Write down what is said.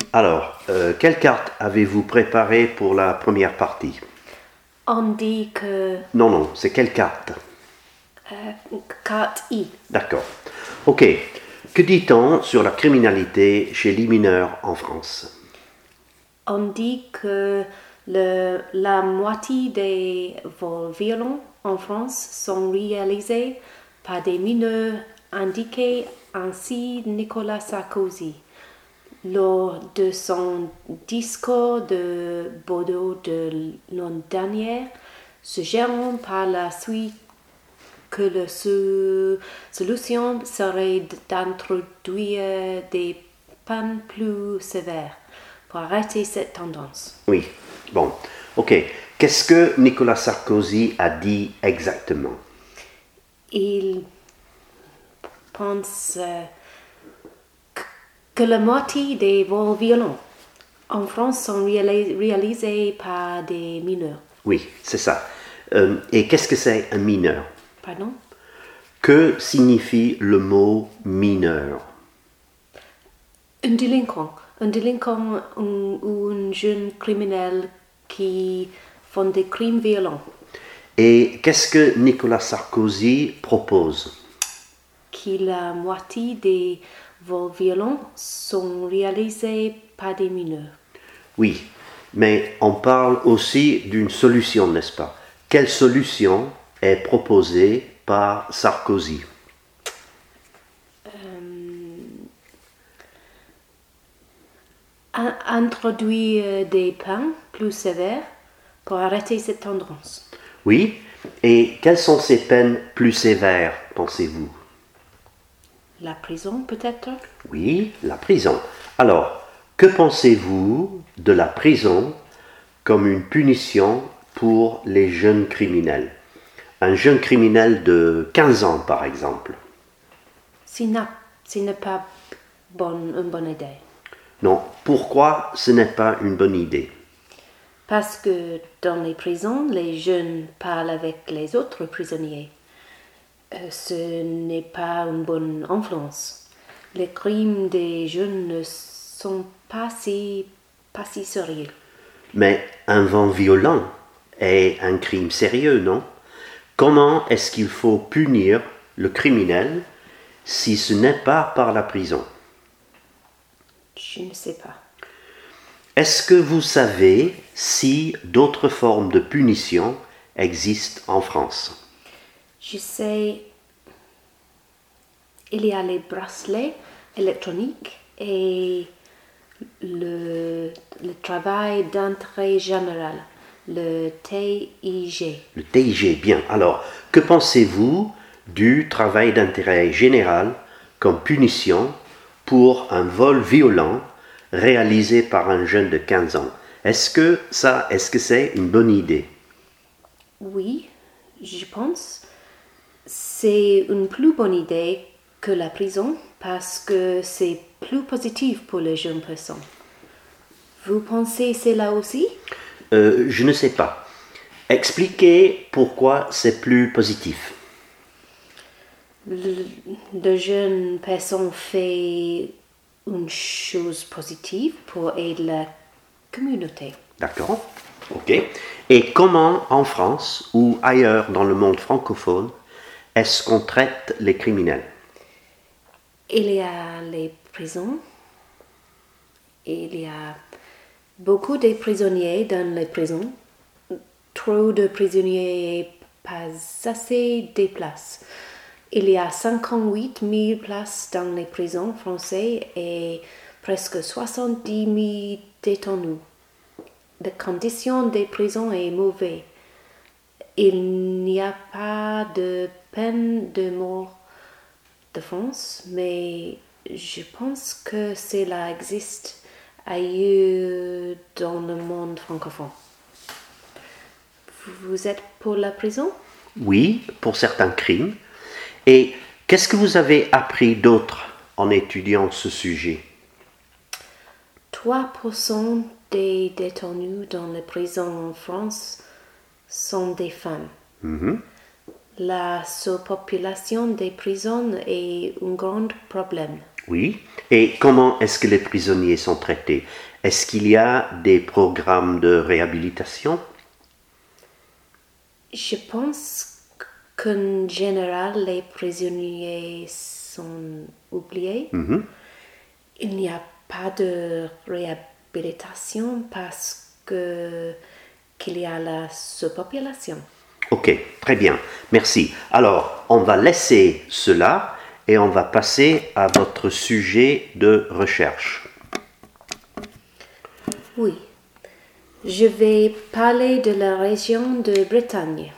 Alors, quelle carte avez-vous préparée pour la première partie? On dit que Non, c'est quelle carte? carte I. D'accord. Ok. Que dit-on sur la criminalité chez les mineurs en France? On dit que la moitié des vols violents en France sont réalisés par des mineurs, indiqués ainsi Nicolas Sarkozy lors de son discours de Bordeaux de l'an dernier, suggérant par la suite que la solution serait d'introduire des peines plus sévères pour arrêter cette tendance. Oui. Bon. Ok. Qu'est-ce que Nicolas Sarkozy a dit exactement? Il pense que la moitié des vols violents en France sont réalisés par des mineurs. Oui, c'est ça. Et qu'est-ce que c'est un mineur? Pardon? Que signifie le mot mineur? Un délinquant ou un jeune criminel qui font des crimes violents. Et qu'est-ce que Nicolas Sarkozy propose? Que la moitié des vols violents sont réalisés par des mineurs. Oui, mais on parle aussi d'une solution, n'est-ce pas? Quelle solution est proposée par Sarkozy? Introduire des peines plus sévères pour arrêter cette tendance. Oui, et quelles sont ces peines plus sévères, pensez-vous? La prison, peut-être? Oui, la prison. Alors, que pensez-vous de la prison comme une punition pour les jeunes criminels? Un jeune criminel de 15 ans, par exemple. Ce n'est pas une bonne idée. Non, pourquoi ce n'est pas une bonne idée? Parce que dans les prisons, les jeunes parlent avec les autres prisonniers. Ce n'est pas une bonne influence. Les crimes des jeunes ne sont pas si sérieux. Mais un vent violent est un crime sérieux, non? Comment est-ce qu'il faut punir le criminel si ce n'est pas par la prison? Je ne sais pas. Est-ce que vous savez si d'autres formes de punition existent en France? Je sais, il y a les bracelets électroniques et le travail d'intérêt général, le TIG. Le TIG, bien. Alors, que pensez-vous du travail d'intérêt général comme punition pour un vol violent réalisé par un jeune de 15 ans? Est-ce que c'est une bonne idée? Oui, je pense. C'est une plus bonne idée que la prison parce que c'est plus positif pour les jeunes personnes. Vous pensez cela aussi? Je ne sais pas. Expliquez pourquoi c'est plus positif. Le jeune personne fait une chose positive pour aider la communauté. D'accord? Ok. Et comment en France ou ailleurs dans le monde francophone est-ce qu'on traite les criminels? Il y a les prisons. Il y a beaucoup de prisonniers dans les prisons. Trop de prisonniers, pas assez de places. Il y a 58 000 places dans les prisons françaises et presque 70 000 détenus. Les conditions des prisons sont mauvaises. Il n'y a pas de peine de mort de France, mais je pense que cela existe ailleurs dans le monde francophone. Vous êtes pour la prison? Oui, pour certains crimes. Et qu'est-ce que vous avez appris d'autre en étudiant ce sujet? 3% des détenus dans les prisons en France sont des femmes. La surpopulation des prisons est un grand problème. Oui. Et comment est-ce que les prisonniers sont traités? Est-ce qu'il y a des programmes de réhabilitation? Je pense qu'en général, les prisonniers sont oubliés. Il n'y a pas de réhabilitation parce qu'il y a la surpopulation. Ok, très bien, merci. Alors, on va laisser cela et on va passer à votre sujet de recherche. Oui, je vais parler de la région de Bretagne.